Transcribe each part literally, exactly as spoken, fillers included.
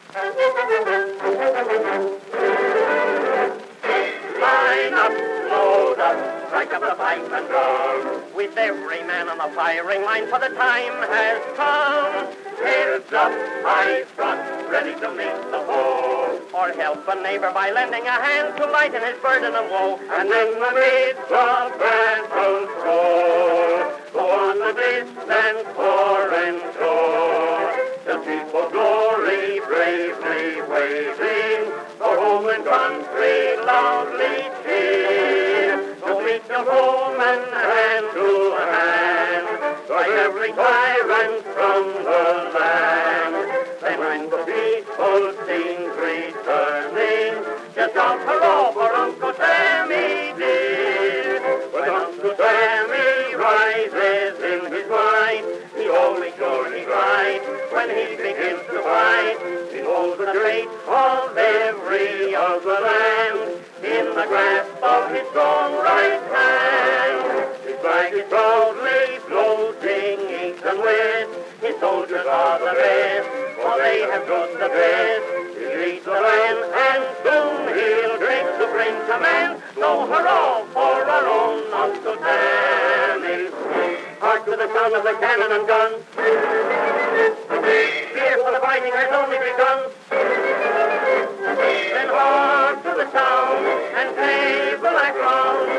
Line up, load up, strike up the pipe and drum, with every man on the firing line, for the time has come. Heads up, eyes front, ready to meet the foe, or help a neighbor by lending a hand to lighten his burden of woe. And in the midst of battle roar, go on the distant foreign shore, the people glory bravely waving, for home and country loudly cheer. So meet your foeman hand to hand, drive every tyrant from the land. Then when the people sing returning, just shout hurrah for Uncle Sammy dear. When Uncle Sammy rises in his might, he always surely right. When he begins to fight, he holds the fate of every other land in the grasp of his strong right hand. His flag is proudly floating east and west. His soldiers are the best, for they have stood the test. He leads the van, and soon he'll take supreme command. So hurrah for our own Uncle Sammy. Hark to the sound of the cannon and guns. Here for the fighting has only begun. Then hark to the sound and pave the black ground.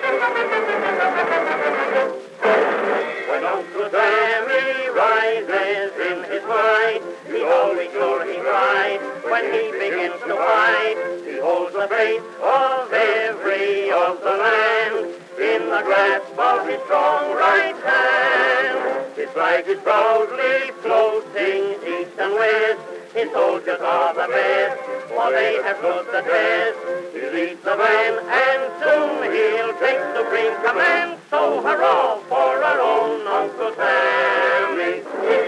When Uncle Sammy rises in his might, he always sure he's right. When he begins to fight, he holds the fate of every of the land in the grasp of his strong right hand. His flag is proudly floating east and west. His soldiers are the best, for they have stood the test. He leads the van, and soon he'll take supreme command. So hurrah for our own Uncle Sammy.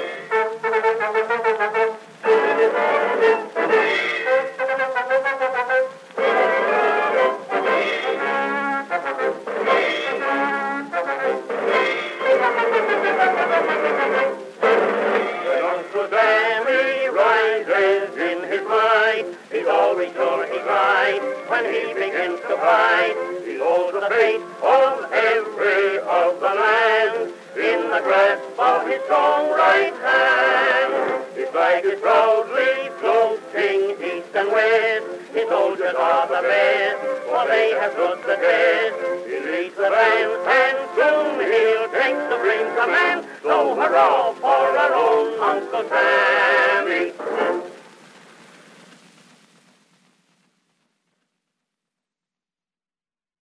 When Uncle Sammy rises in his might, he's always sure he's right. When he begins to fight, he holds the fate of every of the land in the grasp of his strong right hand. His flag is proudly floating east and west. His soldiers are the best, for they have stood the test. He leads the van, and soon he'll take supreme command. So hurrah for our own Uncle Sammy.